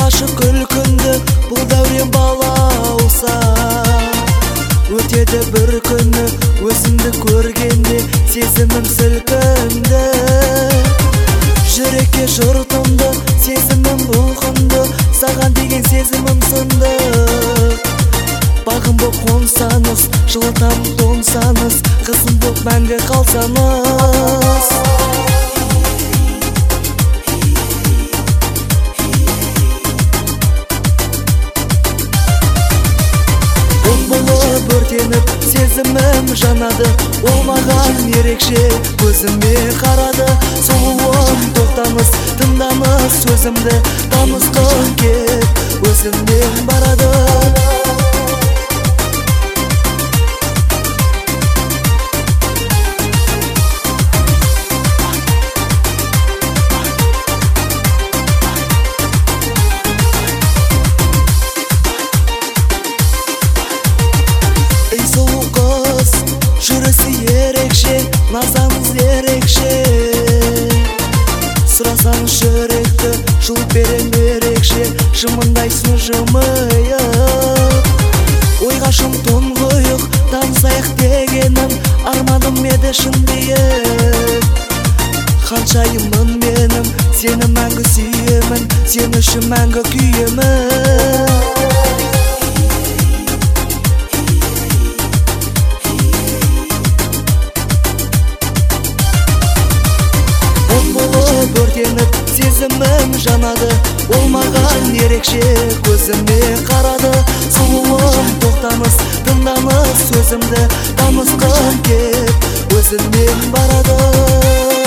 ашық күлкінді бұл дәурен балауса. Өтеді бір күні өзіңді көргенде сезімім сілкінді. Жүрекке жұртымды сезімім бұлқынды, саған деген сезімім сынды. Бағым боп қонсаңыз, жылытам тоңсаңыз, қызым боп мәңгі қалсаңыз. Өртеніп сезімім жанады, ол маған ерекше көзіме қарады. Сұлуым тоқтаңыз, тыңдаңыз сөзімді, танысқым кеп өзімнен барады. Жүрісі ерекше, назаңыз ерекше. Сұрасаң жүректі, жұлып берем ерекше. Жымындайсың жымиып, ойға шым тұңғиық, танысайық дегенім арманым еді шын биік. Ханшайыммын менім, сені мәңгі сүйемін, сен үшін мәңгі күйемін. Өртеніп сезімім жанады, ол маған ерекше көзіме қарады. Сұлуым тоқтаңыз, тыңдаңыз сөзімді, танысқым кеп өзімнен барады.